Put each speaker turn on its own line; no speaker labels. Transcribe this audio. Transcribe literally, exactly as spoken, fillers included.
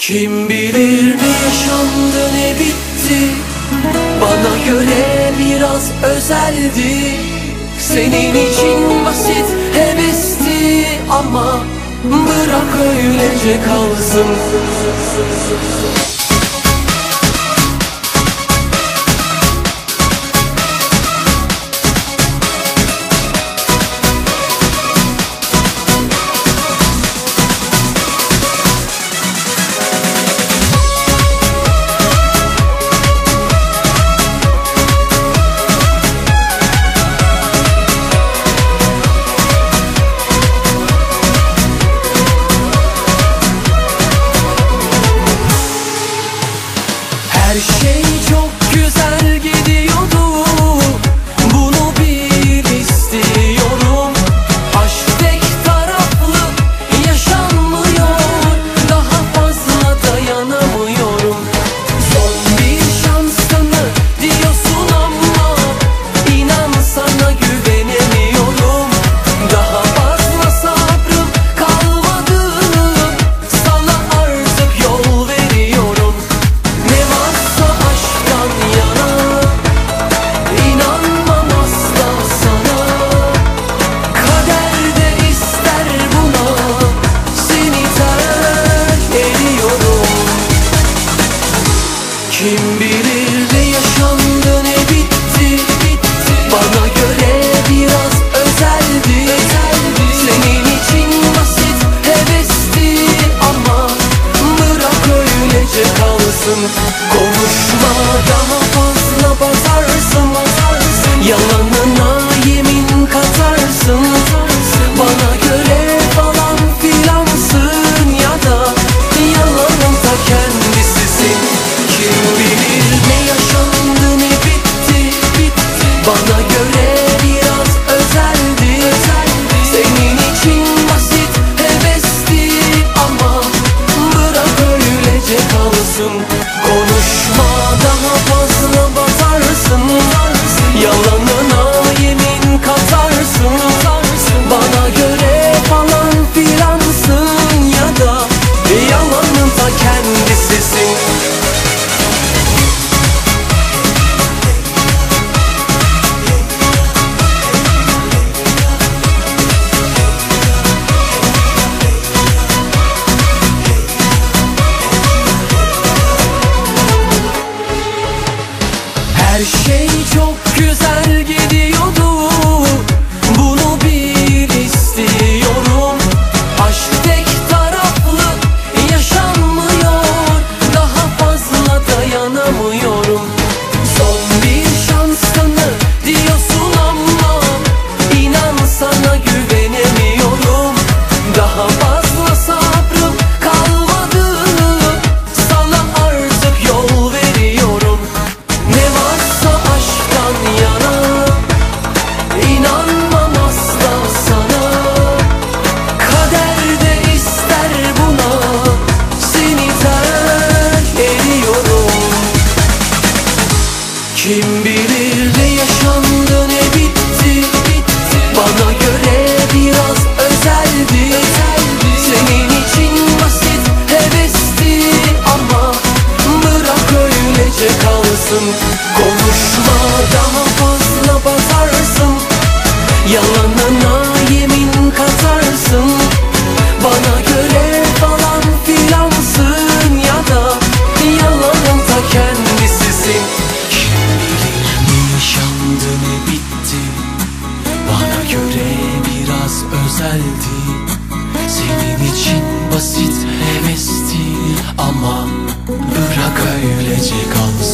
Kim bilir ne yaşandı ne bitti, bana göre biraz özeldi. Senin için basit hevesti ama bırak öylece kalsın. Her şey çok güzel gidiyordu, bunu bil istiyorum. Aşk tek taraflı yaşanmıyor, daha fazla dayanamıyorum. Son bir şansını diyorsun ama inan sana güvenemiyorum. Daha fazla sabrım kalmadı, sana artık yol veriyorum. Ne varsa aşktan yana, inanmam asla sana. Kader de ister buna, seni terk ediyorum. Kim bilir ne yaşandı ne bitti, bana göre biraz özeldi. Senin için basit hevesti ama bırak öylece kalsın. Konuşma, daha fazla bazarsın, yalanına yemin katarsın. Bana göre falan filansın ya da yalanın ta kendisisin. Kim bilir ne yaşandı ne bitti, bana göre biraz özeldi. Senin için basit hevesti ama bırak öylece kalsın. Konuşma, daha fazla bazarsın, yalanına yemin katarsın. Bana göre falan filansın ya da yalanın ta kendisisin. Her şey çok güzel gidiyordu, bunu bil istiyorum. Aşk tek taraflı yaşanmıyor, daha fazla dayanamıyorum. Son bir şansını diyorsun ama inan sana güvenemiyorum. Daha fazla sabrım kalmadı, sana artık yol veriyorum. Ne varsa aşktan yana, inanmam asla sana. Kader de ister buna, seni terk ediyorum. Kim bilir ne yaşandı ne bitti, bana göre biraz özeldi. Senin için basit hevesti ama bırak öylece kalsın. Konuşma, daha fazla bazarsın, yalanına yemin katarsın. Bana göre falan filansın ya da yalanın ta kendisisin. Kim bilir ne yaşandı ne bitti, bana göre biraz özeldi. Senin için basit hevesti ama bırak öylece kalsın.